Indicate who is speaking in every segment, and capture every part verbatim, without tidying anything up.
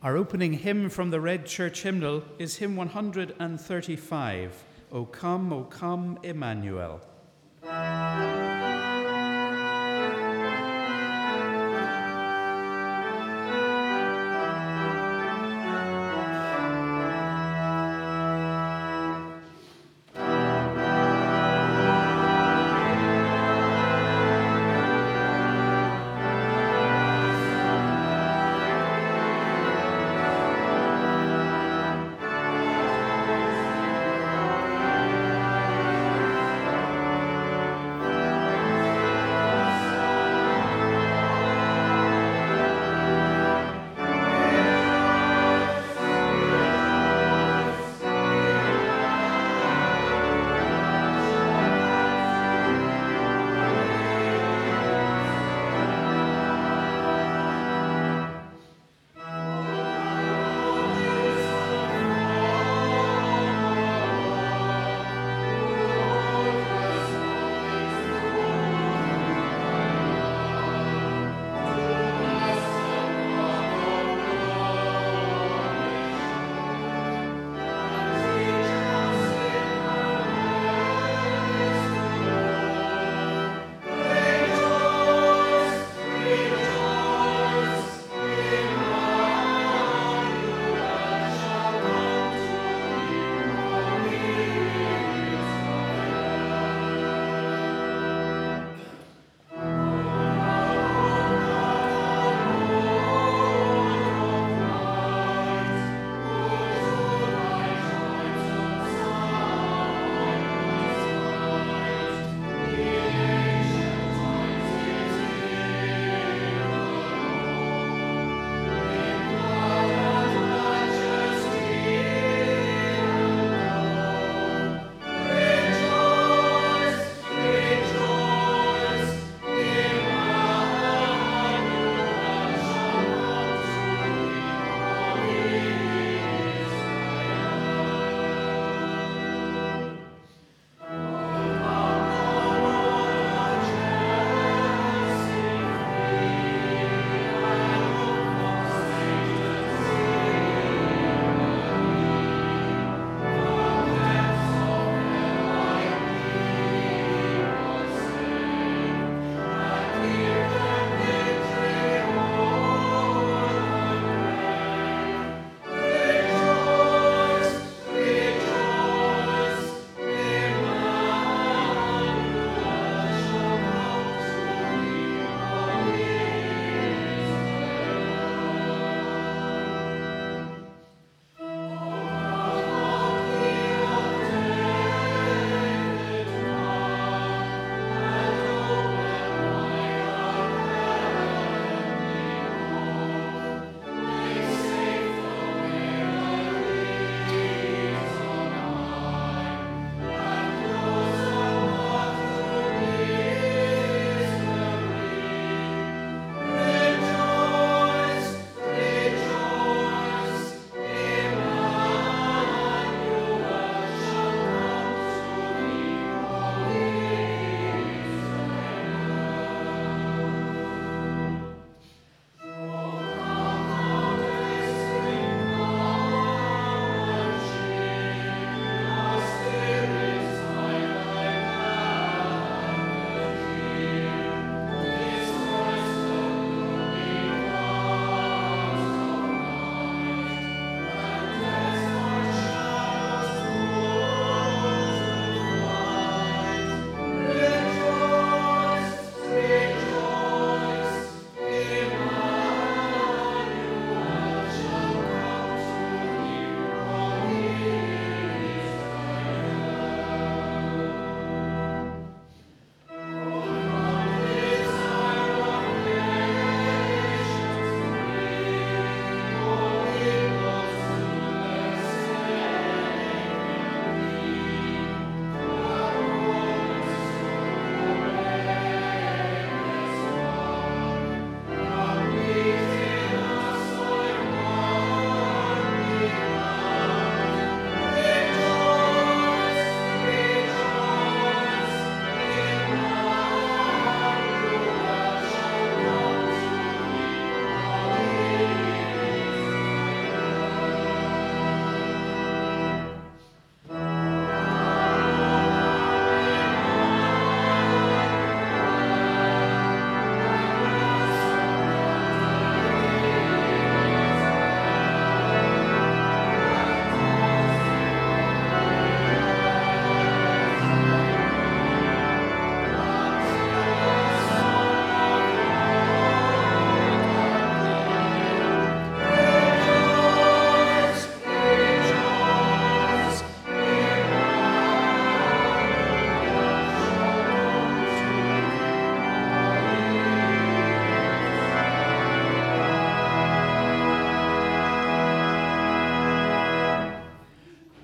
Speaker 1: Our opening hymn from the Red Church Hymnal is hymn one hundred thirty-five, O Come, O Come, Emmanuel.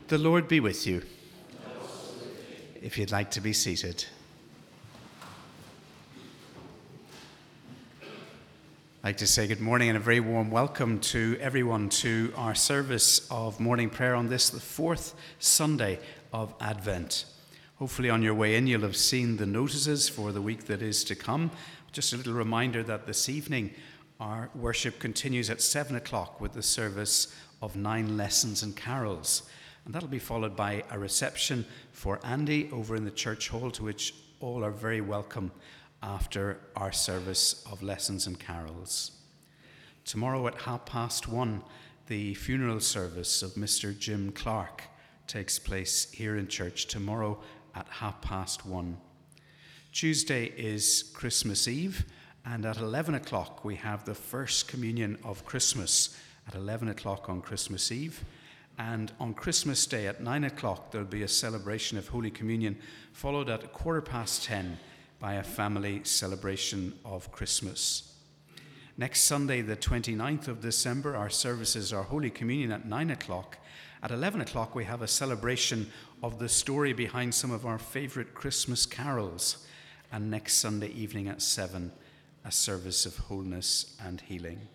Speaker 2: The Lord be with you. If you'd like to be seated. I'd like to say good morning and a very warm welcome to everyone to our service of morning prayer on this, the fourth Sunday of Advent. Hopefully on your way in you'll have seen the notices for the week that is to come. Just a little reminder that this evening our worship continues at seven o'clock with the service of nine lessons and carols. And that'll be followed by a reception for Andy over in the church hall, to which all are very welcome after our service of lessons and carols. Tomorrow at half past one, the funeral service of Mister Jim Clark takes place here in church tomorrow at half past one. Tuesday is Christmas Eve, and at eleven o'clock we have the first communion of Christmas at eleven o'clock on Christmas Eve. And on Christmas Day at nine o'clock, there'll be a celebration of Holy Communion, followed at a quarter past ten by a family celebration of Christmas. Next Sunday, the twenty-ninth of December, our services are Holy Communion at nine o'clock. At eleven o'clock, we have a celebration of the story behind some of our favorite Christmas carols. And next Sunday evening at seven, a service of wholeness and healing.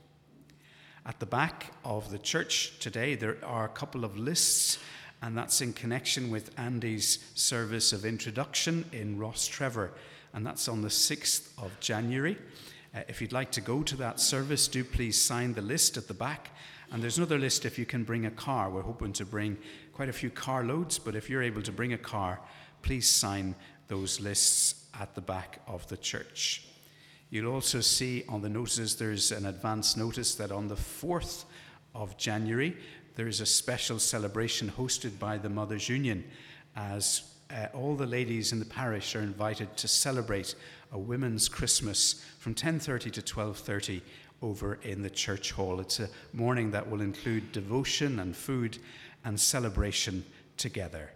Speaker 2: At the back of the church today, there are a couple of lists, and that's in connection with Andy's service of introduction in Rostrevor, and that's on the sixth of January. Uh, if you'd like to go to that service, do please sign the list at the back. And there's another list if you can bring a car. We're hoping to bring quite a few car loads, but if you're able to bring a car, please sign those lists at the back of the church. You'll also see on the notices there's an advance notice that on the fourth of January there is a special celebration hosted by the Mothers Union, as uh, all the ladies in the parish are invited to celebrate a women's Christmas from ten thirty to twelve thirty over in the church hall. It's a morning that will include devotion and food and celebration together.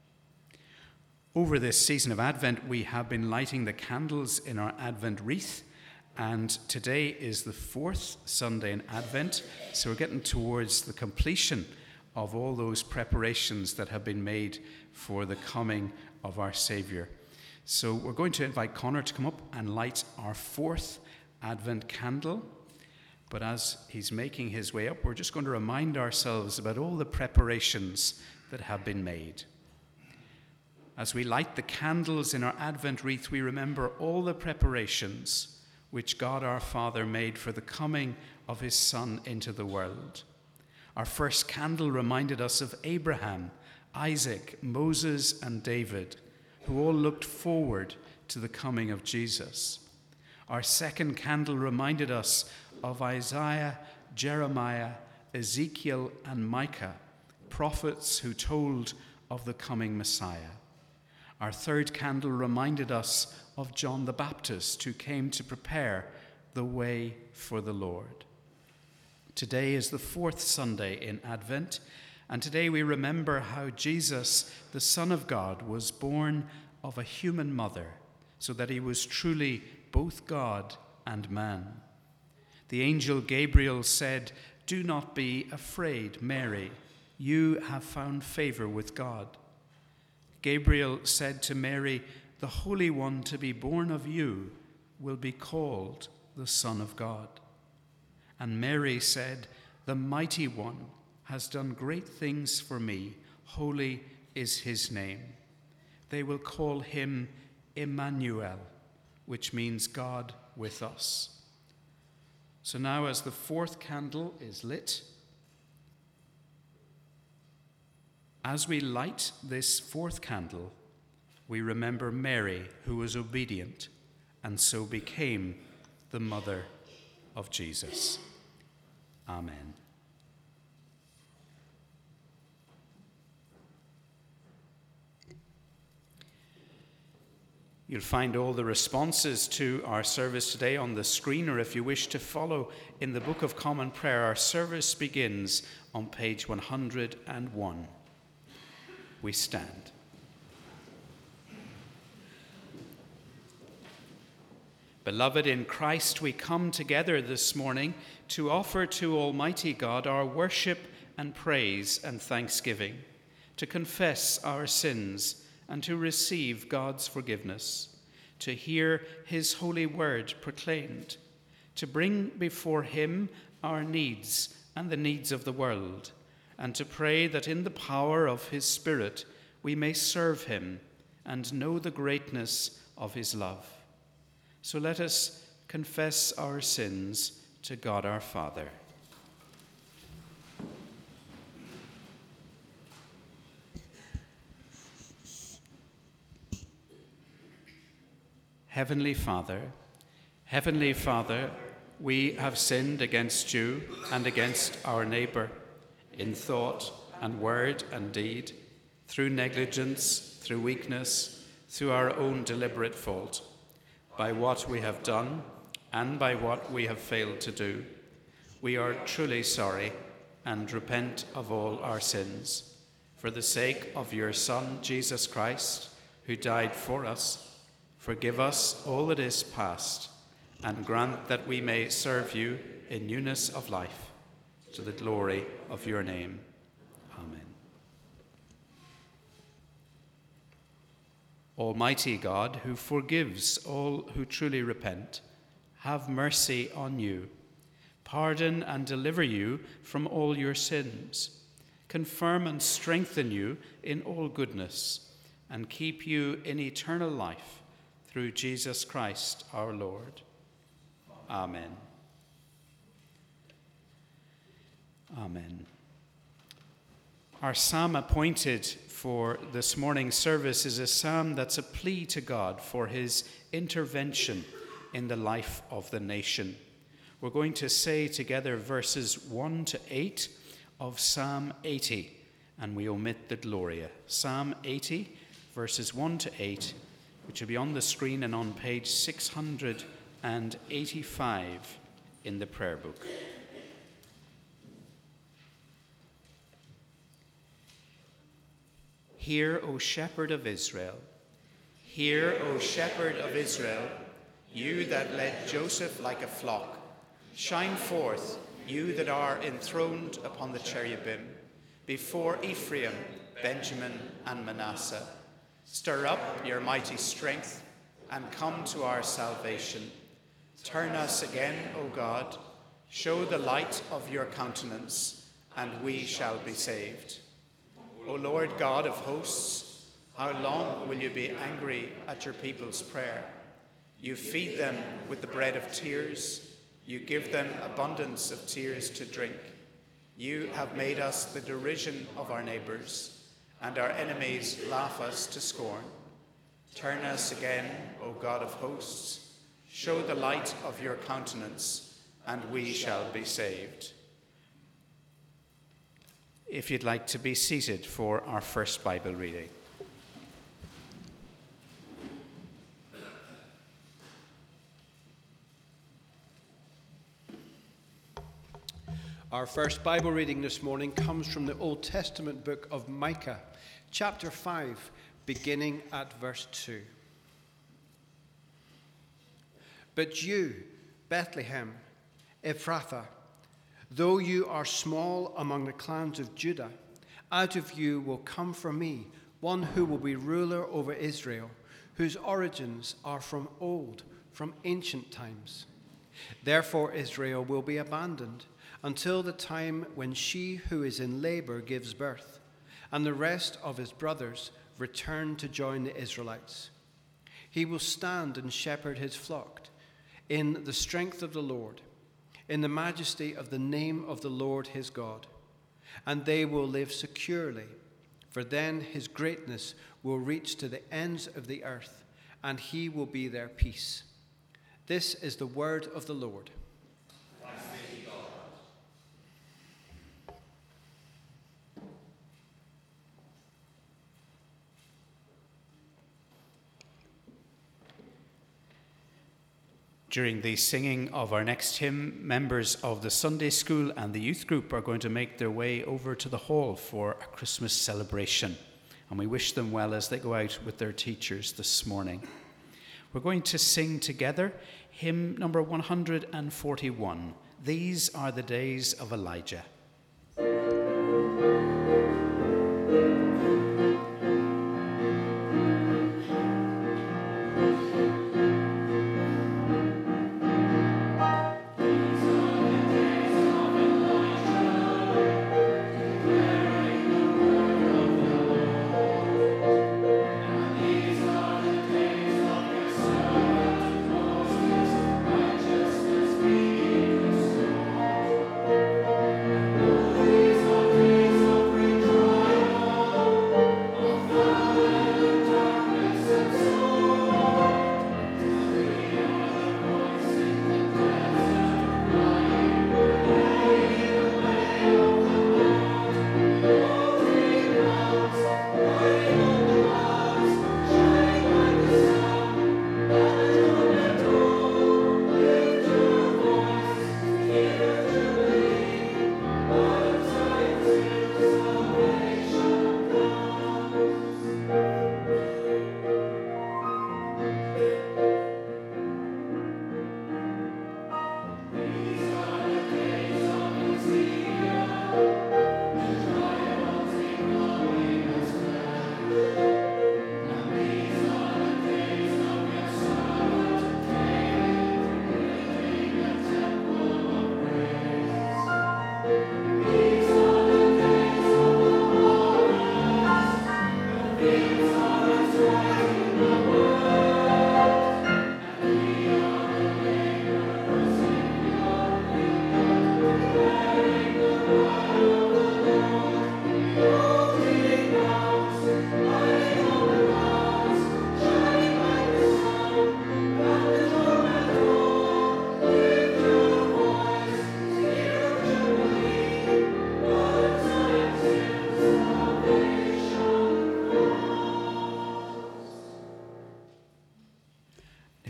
Speaker 2: Over this season of Advent, we have been lighting the candles in our Advent wreath, and today is the fourth Sunday in Advent, so we're getting towards the completion of all those preparations that have been made for the coming of our Saviour. So we're going to invite Connor to come up and light our fourth Advent candle, but as he's making his way up, we're just going to remind ourselves about all the preparations that have been made. As we light the candles in our Advent wreath, we remember all the preparations which God our Father made for the coming of his Son into the world. Our first candle reminded us of Abraham, Isaac, Moses, and David, who all looked forward to the coming of Jesus. Our second candle reminded us of Isaiah, Jeremiah, Ezekiel, and Micah, prophets who told of the coming Messiah. Our third candle reminded us of John the Baptist, who came to prepare the way for the Lord. Today is the fourth Sunday in Advent, and today we remember how Jesus, the Son of God, was born of a human mother, so that he was truly both God and man. The angel Gabriel said, "Do not be afraid, Mary. You have found favor with God." Gabriel said to Mary, "The Holy One to be born of you will be called the Son of God." And Mary said, "The Mighty One has done great things for me. Holy is his name. They will call him Emmanuel," which means God with us. So now, as the fourth candle is lit, as we light this fourth candle, we remember Mary, who was obedient and so became the mother of Jesus. Amen. You'll find all the responses to our service today on the screen, or if you wish to follow in the Book of Common Prayer, our service begins on page one hundred and one. We stand. Beloved in Christ, we come together this morning to offer to Almighty God our worship and praise and thanksgiving, to confess our sins and to receive God's forgiveness, to hear his holy word proclaimed, to bring before him our needs and the needs of the world, and to pray that in the power of his Spirit we may serve him and know the greatness of his love. So let us confess our sins to God our Father. Heavenly Father, Heavenly Father, we have sinned against you and against our neighbor in thought and word and deed, through negligence, through weakness, through our own deliberate fault, by what we have done and by what we have failed to do. We are truly sorry and repent of all our sins. For the sake of your Son, Jesus Christ, who died for us, forgive us all that is past, and grant that we may serve you in newness of life, to the glory of your name. Amen. Almighty God, who forgives all who truly repent, have mercy on you, pardon and deliver you from all your sins, confirm and strengthen you in all goodness, and keep you in eternal life, through Jesus Christ our Lord. Amen. Amen. Our psalm appointed for this morning's service is a psalm that's a plea to God for his intervention in the life of the nation. We're going to say together verses one to eight of Psalm eighty, and we omit the Gloria. Psalm eighty, verses one to eight, which will be on the screen and on page six hundred eighty-five in the prayer book. Hear, O shepherd of Israel. Hear, O shepherd of Israel, you that led Joseph like a flock. Shine forth, you that are enthroned upon the cherubim, before Ephraim, Benjamin, and Manasseh. Stir up your mighty strength, and come to our salvation. Turn us again, O God. Show the light of your countenance, and we shall be saved. O Lord God of hosts, how long will you be angry at your people's prayer? You feed them with the bread of tears. You give them abundance of tears to drink. You have made us the derision of our neighbors, and our enemies laugh us to scorn. Turn us again, O God of hosts. Show the light of your countenance, and we shall be saved. If you'd like to be seated for our first Bible reading.
Speaker 3: Our first Bible reading this morning comes from the Old Testament book of Micah, chapter five, beginning at verse two. But you, Bethlehem, Ephrathah, though you are small among the clans of Judah, out of you will come for me one who will be ruler over Israel, whose origins are from old, from ancient times. Therefore Israel will be abandoned until the time when she who is in labor gives birth, and the rest of his brothers return to join the Israelites. He will stand and shepherd his flock in the strength of the Lord, in the majesty of the name of the Lord his God. And they will live securely, for then his greatness will reach to the ends of the earth, and he will be their peace. This is the word of the Lord.
Speaker 4: Thanks be to God.
Speaker 2: During the singing of our next hymn, members of the Sunday school and the youth group are going to make their way over to the hall for a Christmas celebration. And we wish them well as they go out with their teachers this morning. We're going to sing together hymn number one hundred forty-one, These Are the Days of Elijah.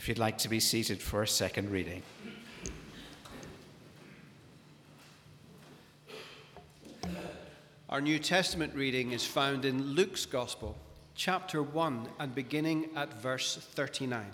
Speaker 2: if you'd like to be seated for a second reading.
Speaker 3: Our New Testament reading is found in Luke's Gospel, chapter one, and beginning at verse thirty-nine.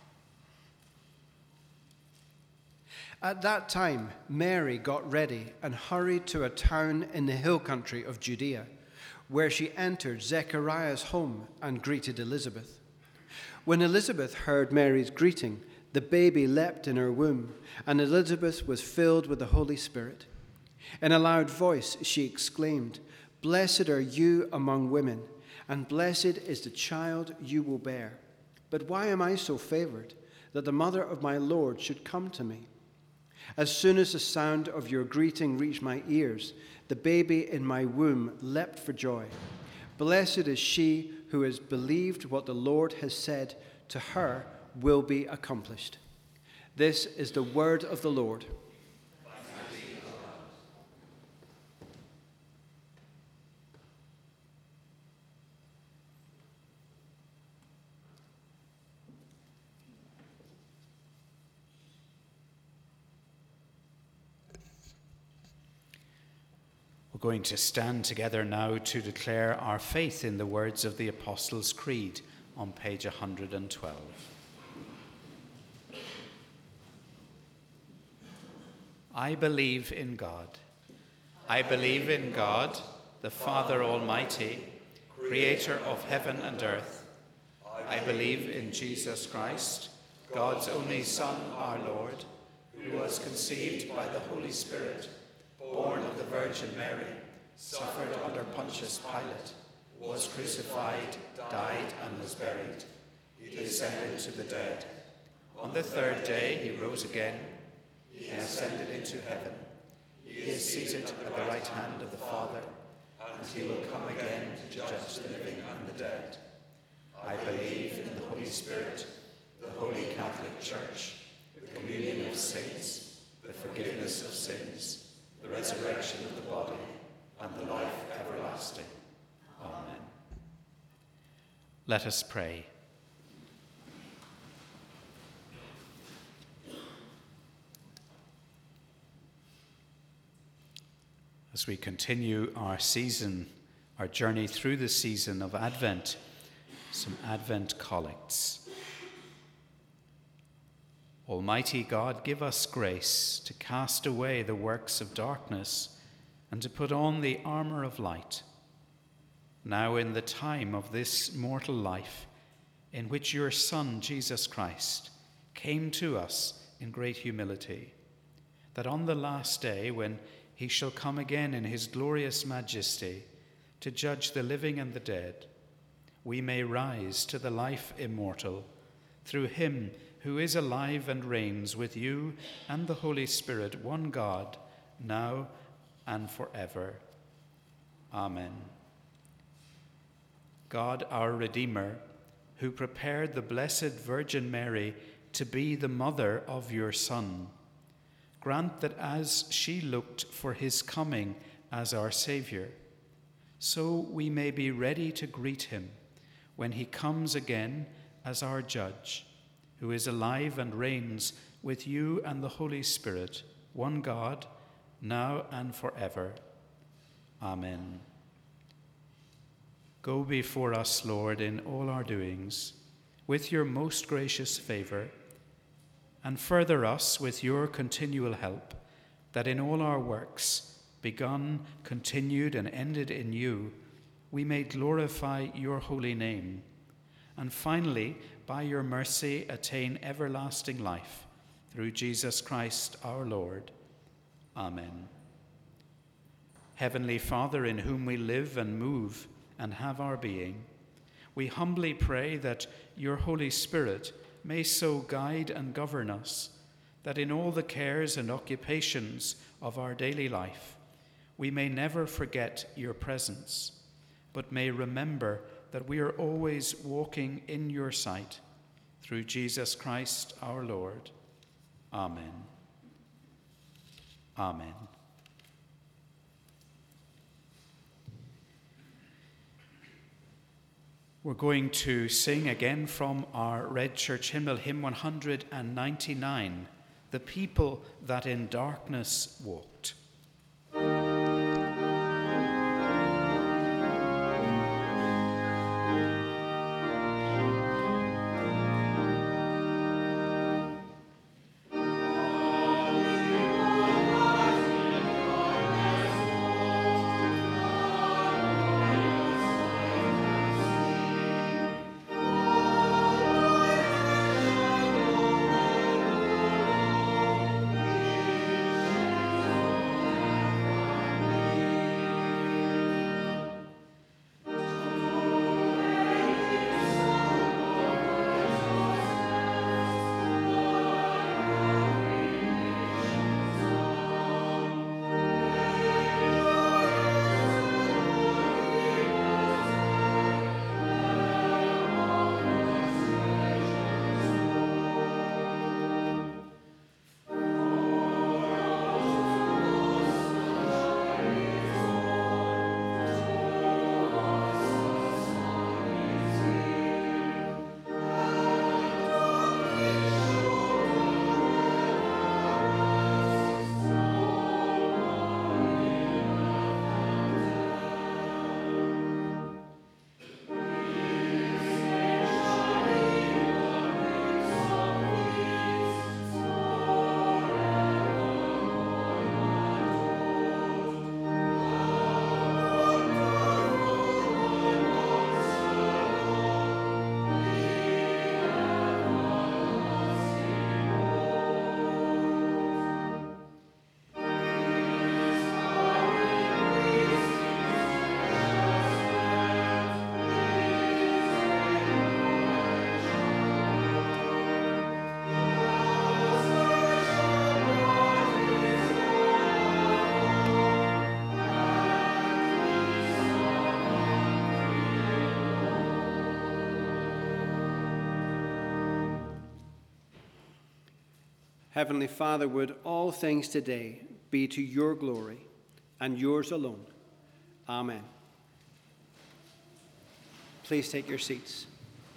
Speaker 3: At that time, Mary got ready and hurried to a town in the hill country of Judea, where she entered Zechariah's home and greeted Elizabeth. When Elizabeth heard Mary's greeting, the baby leapt in her womb, and Elizabeth was filled with the Holy Spirit. In a loud voice she exclaimed, "Blessed are you among women, and blessed is the child you will bear. But why am I so favored, that the mother of my Lord should come to me? As soon as the sound of your greeting reached my ears, the baby in my womb leapt for joy. Blessed is she who has believed what the Lord has said to her will be accomplished." This is the word of the Lord.
Speaker 2: We're going to stand together now to declare our faith in the words of the Apostles' Creed on page one hundred twelve. I believe in God. I believe in God, the Father Almighty, creator of heaven and earth. I believe in Jesus Christ, God's only Son, our Lord, who was conceived by the Holy Spirit, born of the Virgin Mary, suffered under Pontius Pilate, was crucified, died, and was buried. He descended to the dead. On the third day he rose again. He ascended into heaven. He is seated at the right hand of the Father, and he will come again to judge the living and the dead. I believe in the Holy Spirit, the Holy Catholic Church, the communion of saints, the forgiveness of sins, the resurrection of the body, and the life everlasting. Amen. Let us pray. As we continue our season, our journey through the season of Advent, some Advent collects. Almighty God, give us grace to cast away the works of darkness and to put on the armor of light. Now in the time of this mortal life, in which your Son, Jesus Christ, came to us in great humility, that on the last day, when he shall come again in his glorious majesty to judge the living and the dead, we may rise to the life immortal through him who is alive and reigns with you and the Holy Spirit, one God, now and forever. Amen. God, our Redeemer, who prepared the Blessed Virgin Mary to be the mother of your Son, grant that as she looked for his coming as our Saviour, so we may be ready to greet him when he comes again as our Judge, who is alive and reigns with you and the Holy Spirit, one God, now and forever. Amen. Go before us, Lord, in all our doings, with your most gracious favour, and further us with your continual help, that in all our works, begun, continued, and ended in you, we may glorify your holy name, and finally, by your mercy, attain everlasting life, through Jesus Christ our Lord. Amen. Heavenly Father, in whom we live and move and have our being, we humbly pray that your Holy Spirit may so guide and govern us, that in all the cares and occupations of our daily life, we may never forget your presence, but may remember that we are always walking in your sight, through Jesus Christ our Lord. Amen. Amen. We're going to sing again from our Red Church hymnal, hymn one hundred ninety-nine, The People That in Darkness Walked.
Speaker 3: Heavenly Father, would all things today be to your glory and yours alone. Amen. Please take your seats.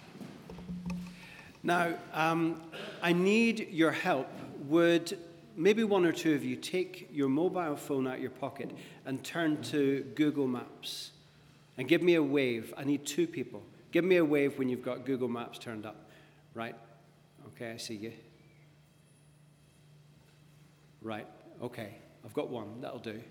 Speaker 3: Now, um, I need your help. Would maybe one or two of you take your mobile phone out of your pocket and turn to Google Maps and give me a wave. I need two people. Give me a wave when you've got Google Maps turned up. Right? Okay, I see you. Right, okay, I've got one, that'll do.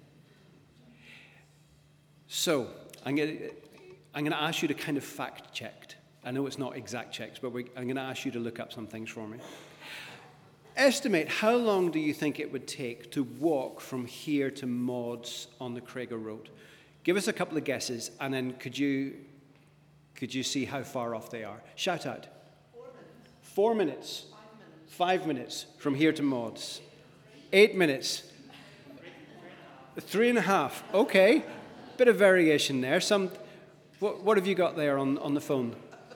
Speaker 3: So, I'm going to I'm going to ask you to kind of fact check. I know it's not exact checks, but we, I'm going to ask you to look up some things for me. Estimate, how long do you think it would take to walk from here to Mods on the Craiger Road? Give us a couple of guesses, and then could you, could you see how far off they are? Shout out. Four minutes. Four minutes. Five minutes. Five minutes from here to Mods. Eight minutes. Three and a half. Okay. Bit of variation there. Some. What, what have you got there on, on the phone?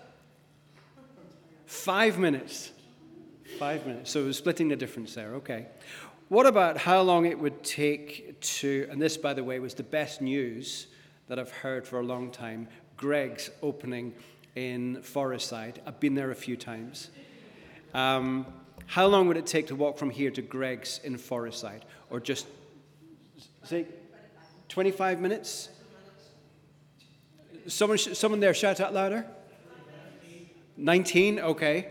Speaker 3: Five minutes. Five minutes. So we're splitting the difference there. Okay. What about how long it would take to, and this, by the way, was the best news that I've heard for a long time, Greg's opening in Forestside. I've been there a few times. Um, how long would it take to walk from here to Greg's in Forestside? Or just, say, twenty-five minutes? Someone, someone there, shout out louder. nineteen, okay.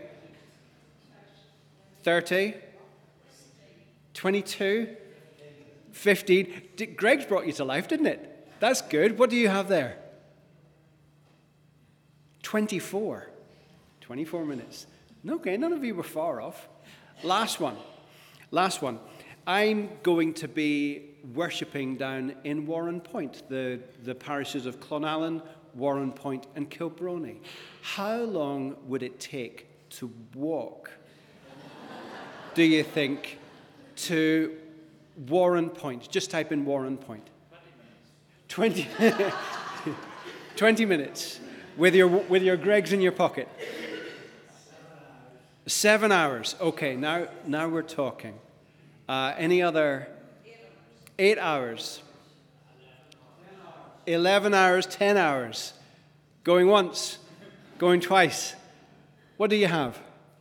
Speaker 3: thirty. twenty-two. fifteen. Greg's brought you to life, didn't it? That's good. What do you have there? twenty-four. twenty-four minutes. Okay, none of you were far off. Last one. Last one. I'm going to be worshipping down in Warren Point, the, the parishes of Clonallen, Warren Point, and Kilbrony. How long would it take to walk, do you think, to Warren Point? Just type in Warren Point. twenty minutes. twenty, twenty minutes with your, with your Greg's in your pocket. Seven hours. Okay, now, now we're talking. Uh, any other? Eight hours. Eleven hours, ten hours. Going once. Going twice. What do you have?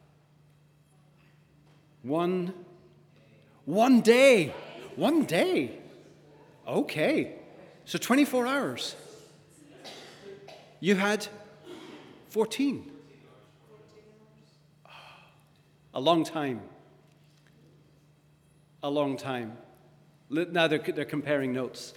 Speaker 3: One. One day. One day. Okay. So twenty-four hours. You had fourteen. A long time. A long time. Now they're, they're comparing notes.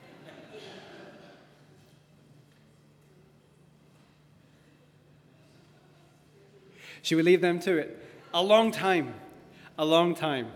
Speaker 3: Should we leave them to it? A long time. A long time.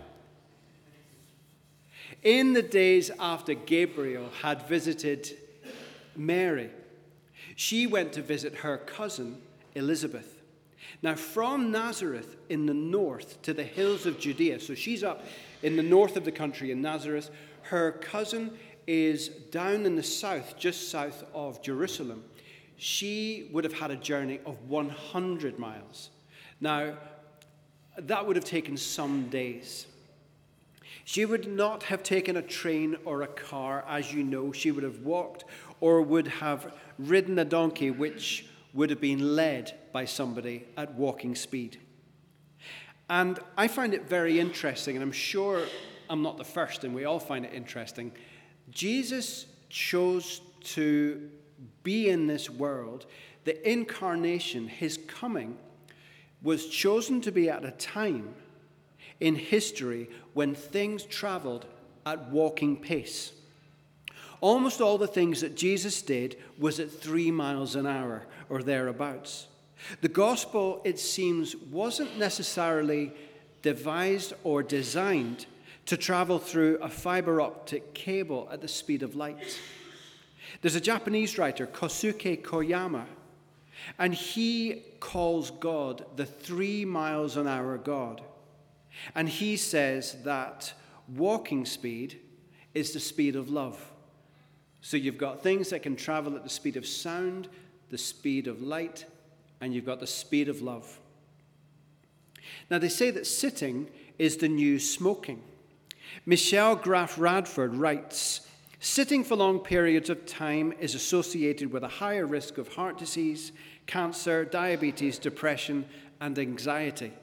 Speaker 3: In the days after Gabriel had visited Mary, she went to visit her cousin Elizabeth. Now, from Nazareth in the north to the hills of Judea, so she's up in the north of the country in Nazareth. Her cousin is down in the south, just south of Jerusalem. She would have had a journey of one hundred miles. Now, that would have taken some days. She would not have taken a train or a car, as you know. She would have walked or would have ridden a donkey, which would have been led by somebody at walking speed. And I find it very interesting, and I'm sure I'm not the first, and we all find it interesting. Jesus chose to be in this world. The incarnation, his coming, was chosen to be at a time in history when things traveled at walking pace. Almost all the things that Jesus did was at three miles an hour or thereabouts. The gospel, it seems, wasn't necessarily devised or designed to travel through a fiber optic cable at the speed of light. There's a Japanese writer, Kosuke Koyama, and he calls God the three miles an hour God. And he says that walking speed is the speed of love. So you've got things that can travel at the speed of sound, the speed of light, and you've got the speed of love. Now, they say that sitting is the new smoking. Michelle Graf Radford writes, sitting for long periods of time is associated with a higher risk of heart disease, cancer, diabetes, depression, and anxiety.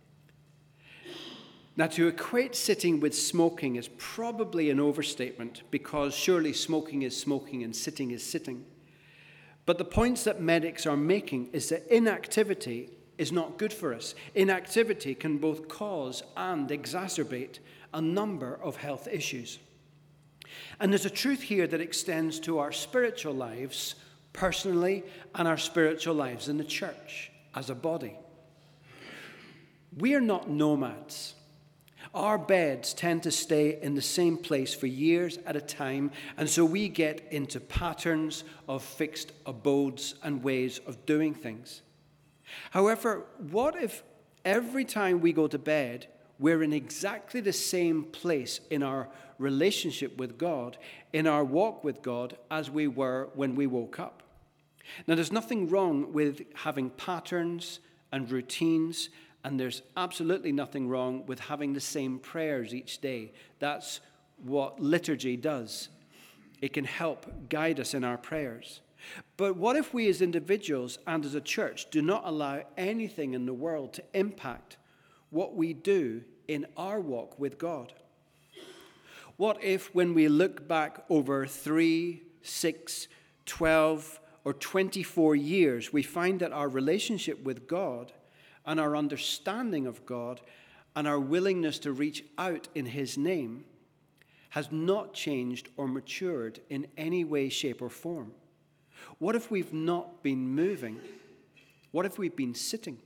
Speaker 3: Now, to equate sitting with smoking is probably an overstatement, because surely smoking is smoking and sitting is sitting. But the points that medics are making is that inactivity is not good for us. Inactivity can both cause and exacerbate a number of health issues. And there's a truth here that extends to our spiritual lives personally and our spiritual lives in the church as a body. We are not nomads. Our beds tend to stay in the same place for years at a time, and so we get into patterns of fixed abodes and ways of doing things. However, what if every time we go to bed, we're in exactly the same place in our relationship with God, in our walk with God, as we were when we woke up? Now, there's nothing wrong with having patterns and routines, and there's absolutely nothing wrong with having the same prayers each day. That's what liturgy does. It can help guide us in our prayers. But what if we as individuals and as a church do not allow anything in the world to impact what we do in our walk with God? What if when we look back over three, six, twelve, or twenty-four years, we find that our relationship with God and our understanding of God and our willingness to reach out in his name has not changed or matured in any way, shape, or form? What if we've not been moving? What if we've been sitting?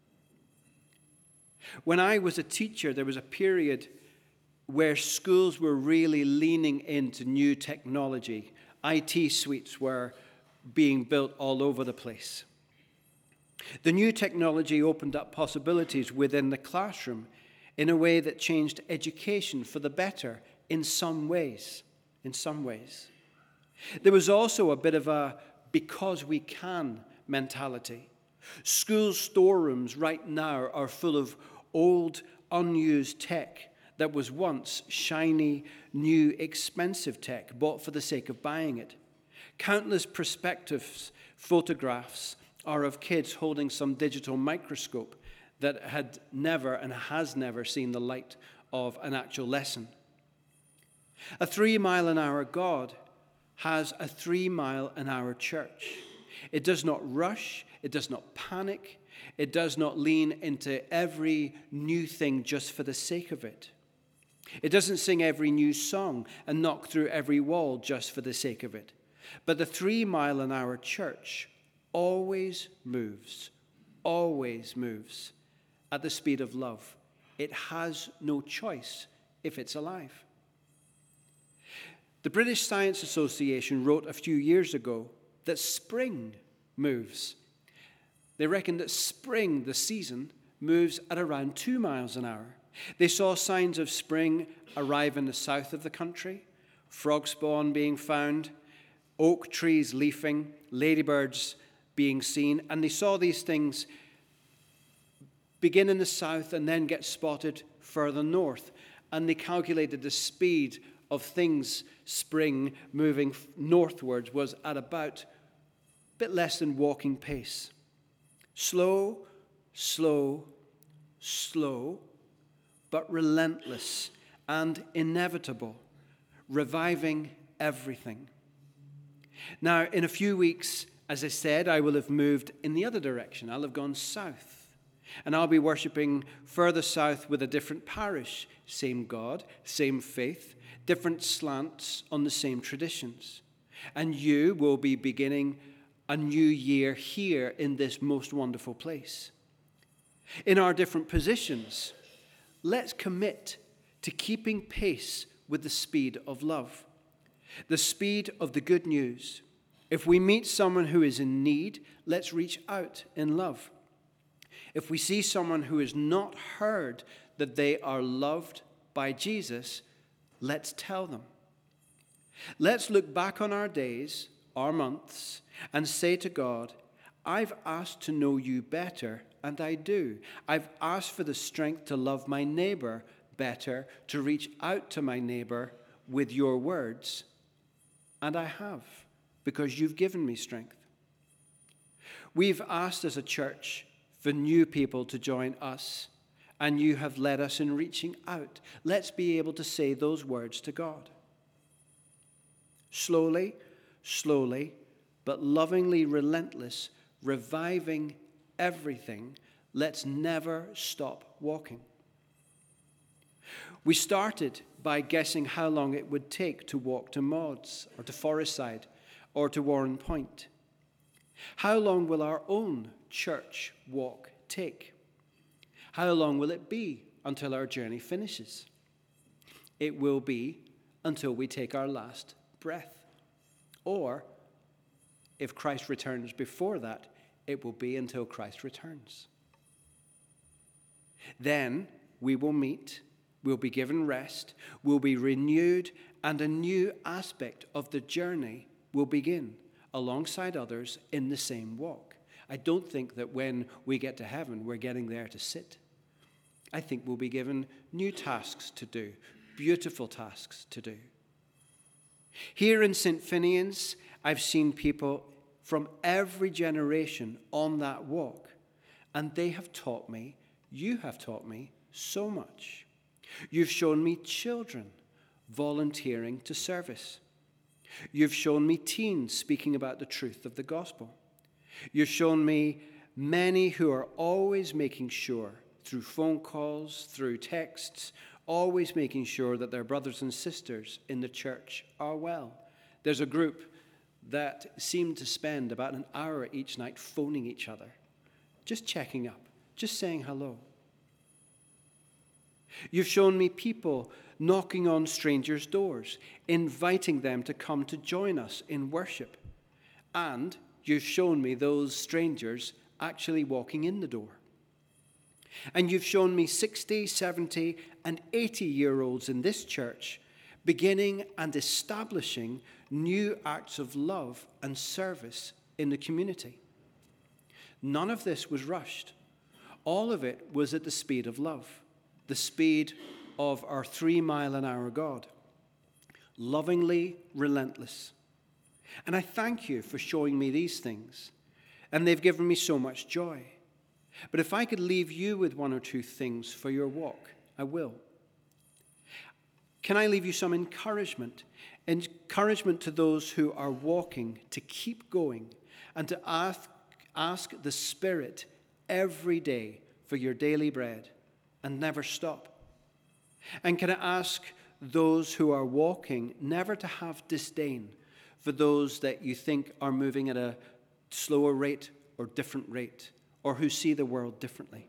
Speaker 3: When I was a teacher, there was a period where schools were really leaning into new technology. I T suites were being built all over the place. The new technology opened up possibilities within the classroom in a way that changed education for the better in some ways. In some ways. There was also a bit of a because we can mentality. School storerooms right now are full of old, unused tech that was once shiny, new, expensive tech bought for the sake of buying it. Countless perspectives, photographs, or of kids holding some digital microscope that had never and has never seen the light of an actual lesson. A three mile an hour God has a three mile an hour church. It does not rush. It does not panic. It does not lean into every new thing just for the sake of it. It doesn't sing every new song and knock through every wall just for the sake of it. But the three mile an hour church always moves, always moves at the speed of love. It has no choice if it's alive. The British Science Association wrote a few years ago that spring moves. They reckon that spring, the season, moves at around two miles an hour. They saw signs of spring arrive in the south of the country, frog spawn being found, oak trees leafing, ladybirds being seen, and they saw these things begin in the south and then get spotted further north. And they calculated the speed of things spring moving northwards was at about a bit less than walking pace. Slow, slow, slow, but relentless and inevitable, reviving everything. Now, in a few weeks, as I said, I will have moved in the other direction. I'll have gone south. And I'll be worshipping further south with a different parish. Same God, same faith, different slants on the same traditions. And you will be beginning a new year here in this most wonderful place. In our different positions, let's commit to keeping pace with the speed of love, the speed of the good news. If we meet someone who is in need, let's reach out in love. If we see someone who has not heard that they are loved by Jesus, let's tell them. Let's look back on our days, our months, and say to God, I've asked to know you better, and I do. I've asked for the strength to love my neighbor better, to reach out to my neighbor with your words, and I have, because you've given me strength. We've asked as a church for new people to join us, and you have led us in reaching out. Let's be able to say those words to God. Slowly, slowly, but lovingly relentless, reviving everything, let's never stop walking. We started by guessing how long it would take to walk to Mods, or to Forestside, or to Warren Point. How long will our own church walk take? How long will it be until our journey finishes? It will be until we take our last breath. Or, if Christ returns before that, it will be until Christ returns. Then we will meet, we'll be given rest, we'll be renewed, and a new aspect of the journey will begin alongside others in the same walk. I don't think that when we get to heaven, we're getting there to sit. I think we'll be given new tasks to do, beautiful tasks to do. Here in Saint Finian's, I've seen people from every generation on that walk, and they have taught me, you have taught me so much. You've shown me children volunteering to service. You've shown me teens speaking about the truth of the gospel. You've shown me many who are always making sure, through phone calls, through texts, always making sure that their brothers and sisters in the church are well. There's a group that seem to spend about an hour each night phoning each other, just checking up, just saying hello. You've shown me people knocking on strangers' doors, inviting them to come to join us in worship. And you've shown me those strangers actually walking in the door. And you've shown me sixty, seventy, and eighty-year-olds in this church beginning and establishing new acts of love and service in the community. None of this was rushed. All of it was at the speed of love, the speed of our three-mile-an-hour God, lovingly relentless. And I thank you for showing me these things. and they've given me so much joy. But if I could leave you with one or two things for your walk, I will. Can I leave you some encouragement? Encouragement to those who are walking to keep going and to ask, ask the Spirit every day for your daily bread and never stop. And can I ask those who are walking never to have disdain for those that you think are moving at a slower rate or different rate, or who see the world differently?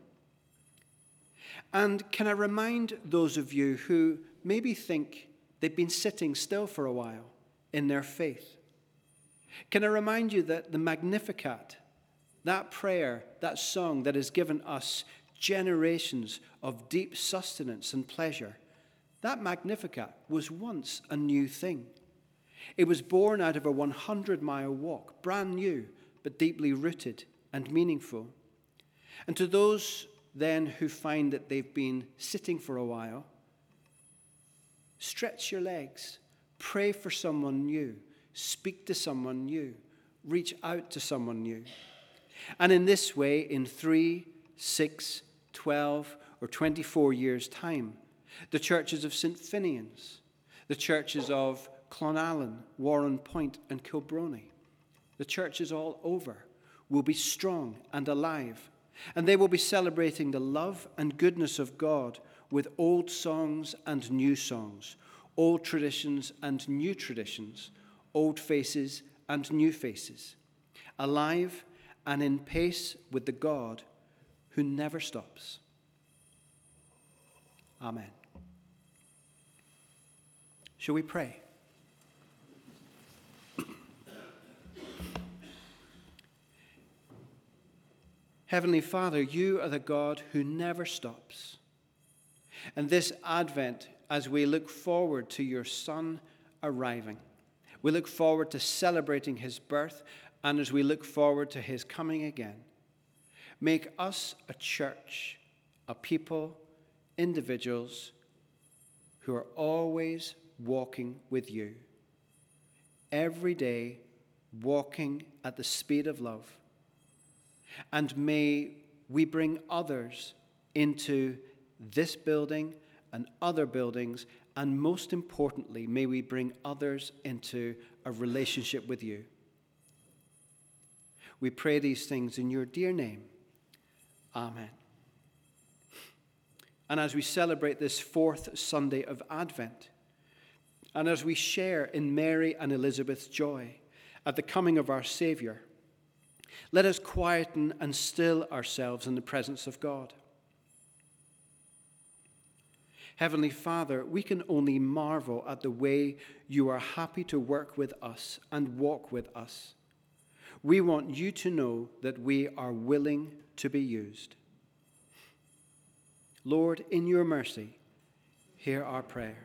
Speaker 3: And can I remind those of you who maybe think they've been sitting still for a while in their faith, can I remind you that the Magnificat, that prayer, that song that has given us generations of deep sustenance and pleasure, that Magnificat was once a new thing. It was born out of a hundred-mile walk, brand new, but deeply rooted and meaningful. And to those then who find that they've been sitting for a while, stretch your legs, pray for someone new, speak to someone new, reach out to someone new. And in this way, in three, six, twelve, or twenty-four years' time, the churches of Saint Finian's, the churches of Clonallen, Warren Point, and Kilbrony, the churches all over, will be strong and alive, and they will be celebrating the love and goodness of God with old songs and new songs, old traditions and new traditions, old faces and new faces, alive and in pace with the God who never stops. Amen. Shall we pray? Heavenly Father, you are the God who never stops. And this Advent, as we look forward to your Son arriving, we look forward to celebrating his birth, and as we look forward to his coming again, make us a church, a people, individuals who are always walking with you, every day walking at the speed of love. And may we bring others into this building and other buildings, and most importantly, may we bring others into a relationship with you. We pray these things in your dear name. Amen. And as we celebrate this fourth Sunday of Advent, and as we share in Mary and Elizabeth's joy at the coming of our Savior, let us quieten and still ourselves in the presence of God. Heavenly Father, we can only marvel at the way you are happy to work with us and walk with us. We want you to know that we are willing to be used. Lord, in your mercy, hear our prayer.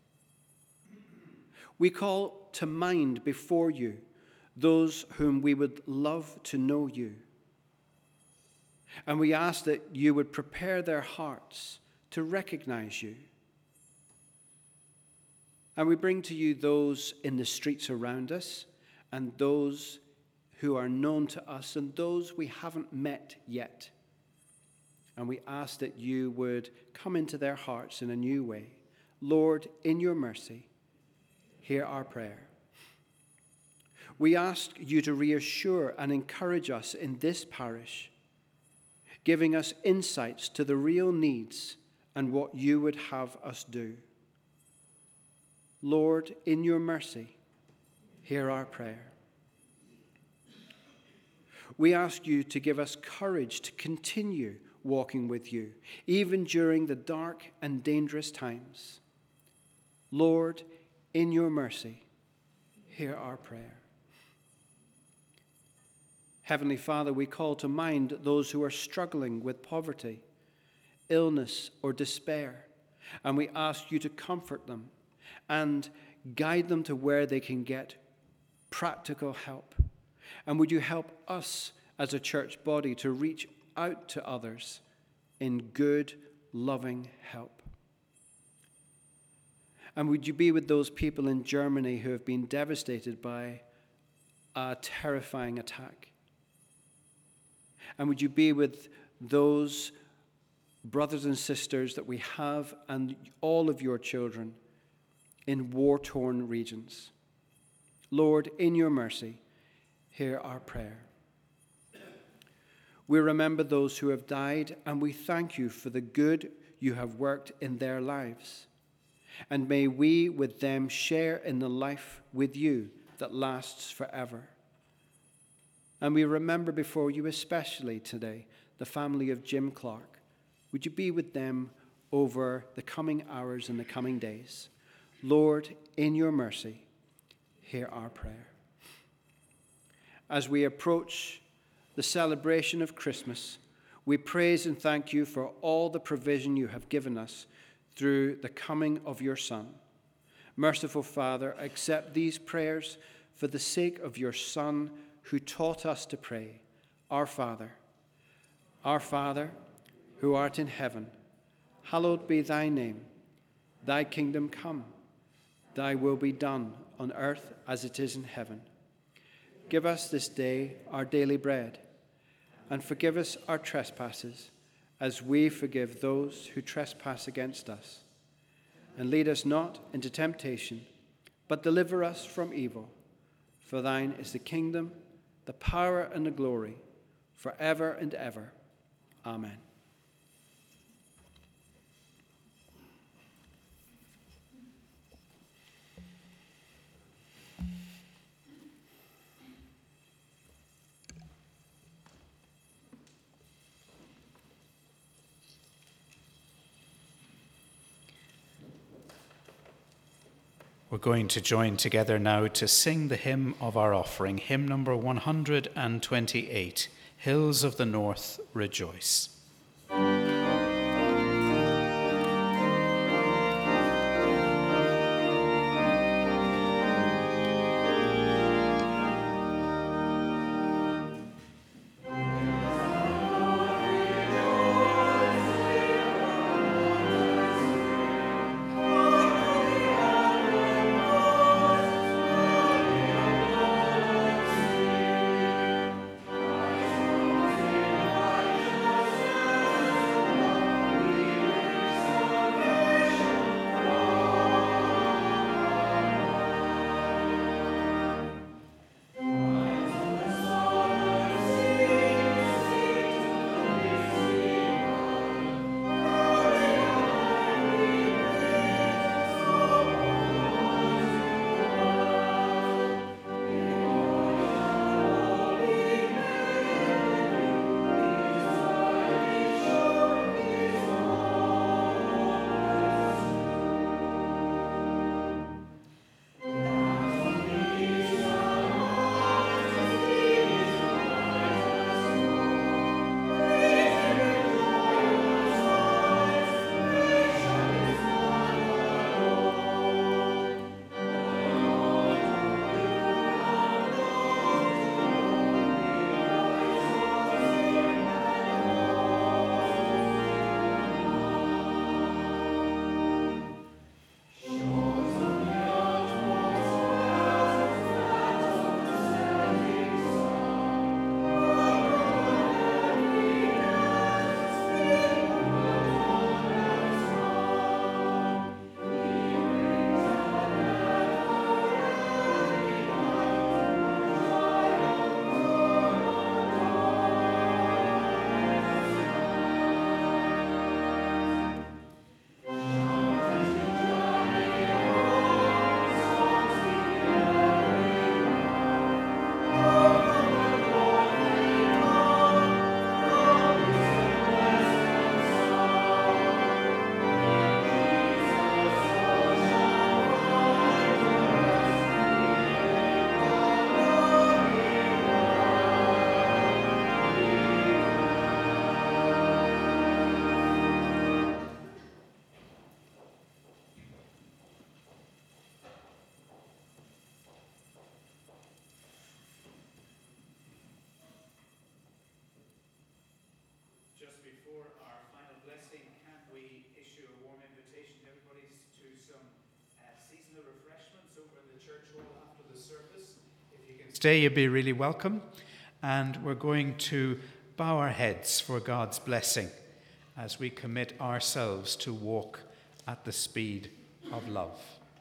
Speaker 3: We call to mind before you those whom we would love to know you. And we ask that you would prepare their hearts to recognize you. And we bring to you those in the streets around us, and those who are known to us, and those we haven't met yet. And we ask that you would come into their hearts in a new way. Lord, in your mercy, hear our prayer. We ask you to reassure and encourage us in this parish, giving us insights to the real needs and what you would have us do. Lord, in your mercy, hear our prayer. We ask you to give us courage to continue walking with you, even during the dark and dangerous times. Lord, in your mercy, hear our prayer. Heavenly Father, we call to mind those who are struggling with poverty, illness, or despair, and we ask you to comfort them and guide them to where they can get practical help. And would you help us as a church body to reach out to others in good, loving help? And would you be with those people in Germany who have been devastated by a terrifying attack? And would you be with those brothers and sisters that we have and all of your children in war-torn regions. Lord, in your mercy, hear our prayer. We remember those who have died, and we thank you for the good you have worked in their lives. And may we with them share in the life with you that lasts forever. And we remember before you especially today the family of Jim Clark. Would you be with them over the coming hours and the coming days? Lord, in your mercy, hear our prayer. As we approach the celebration of Christmas, we praise and thank you for all the provision you have given us through the coming of your Son. Merciful Father, accept these prayers for the sake of your Son who taught us to pray. Our Father, our Father, who art in heaven, hallowed be thy name. Thy kingdom come, thy will be done on earth as it is in heaven. Give us this day our daily bread, and forgive us our trespasses, as we forgive those who trespass against us. And lead us not into temptation, but deliver us from evil. For thine is the kingdom, the power, and the glory, forever and ever. Amen.
Speaker 2: We're going to join together now to sing the hymn of our offering, hymn number one hundred twenty-eight, Hills of the North, Rejoice.
Speaker 1: Stay, you'd be really welcome. And we're going to
Speaker 2: bow our heads for God's blessing as we commit ourselves to walk at the speed of love.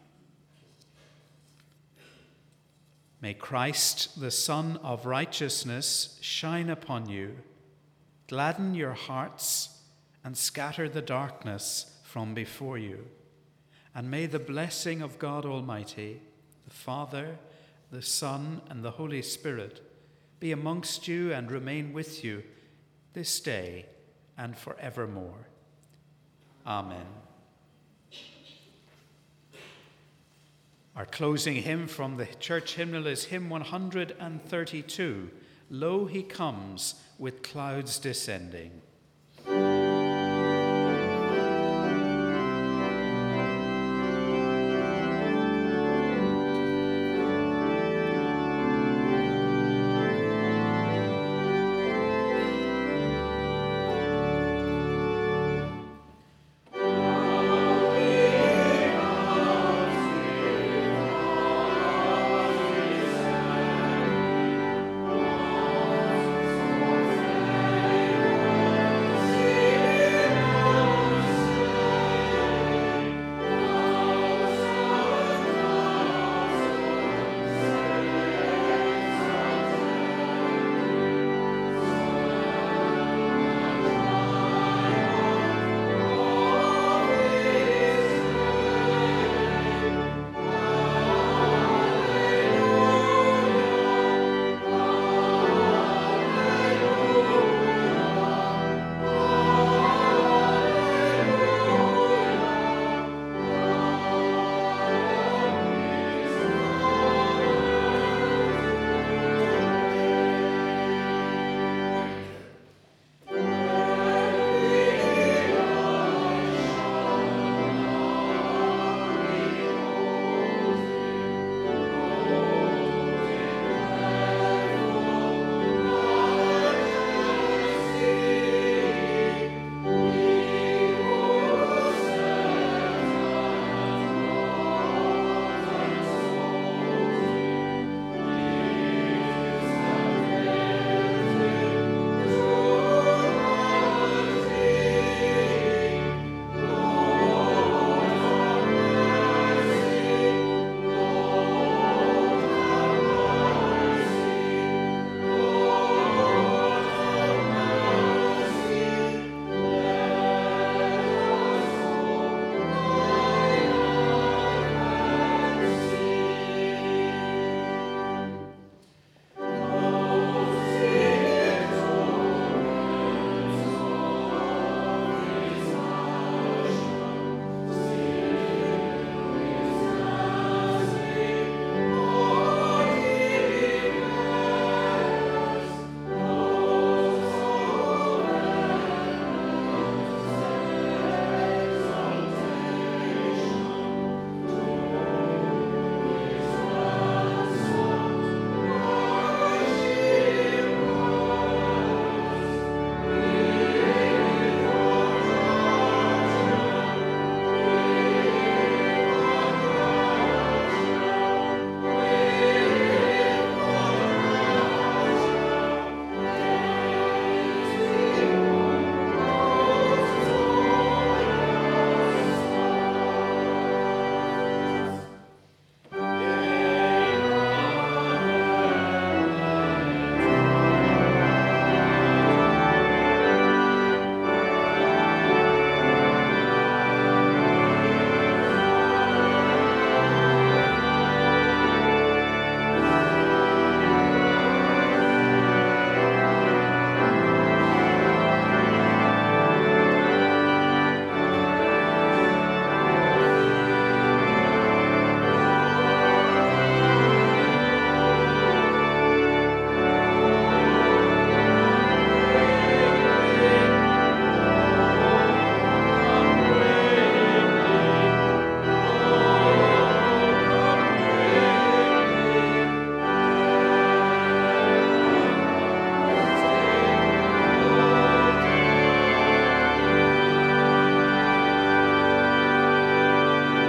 Speaker 2: May Christ, the Sun of righteousness, shine upon you, gladden your hearts, and scatter the darkness from before you. And may the blessing of God Almighty, the Father, the Son, and the Holy Spirit be amongst you and remain with you this day and forevermore. Amen. Our closing hymn from the church hymnal is hymn one hundred thirty-two, Lo, He Comes with Clouds Descending.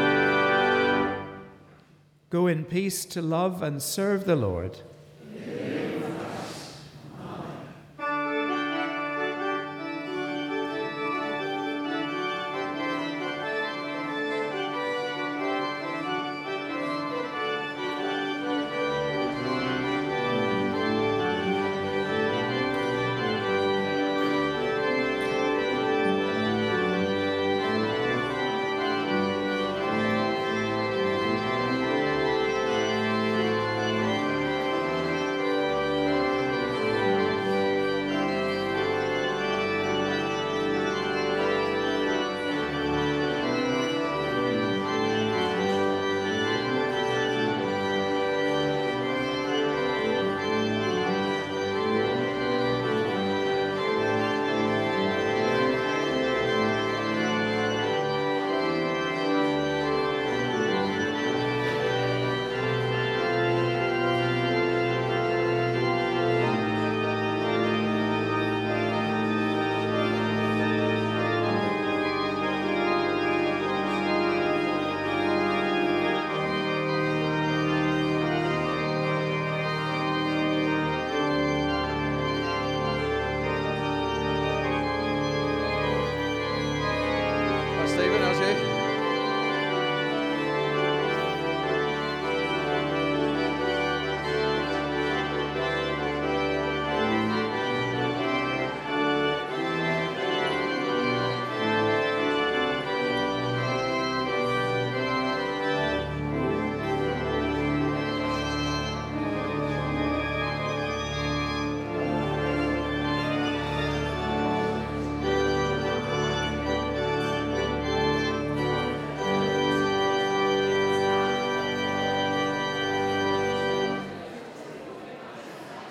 Speaker 1: Go in peace to love and serve the Lord.
Speaker 4: Amen.